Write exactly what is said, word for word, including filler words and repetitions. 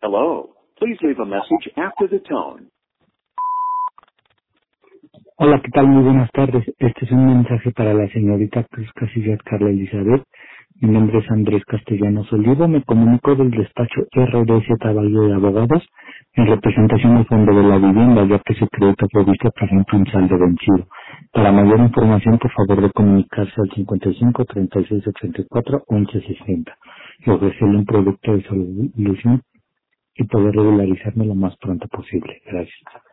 Hello. Please leave a message after the tone. Hola, ¿qué tal? Muy buenas tardes. Este es un mensaje para la señorita Cruz Casillas Carla Elizabeth. Mi nombre es Andrés Castellanos Olivo. Me comunico del despacho R D Z Valle de Abogados en representación del Fondo de la Vivienda, ya que su crédito previsto presenta un saldo vencido. Para mayor información, por favor de comunicarse al cincuenta y cinco, treinta y seis, ochenta y cuatro, once sesenta y ofrecerle un producto de solución y poder regularizarme lo más pronto posible. Gracias.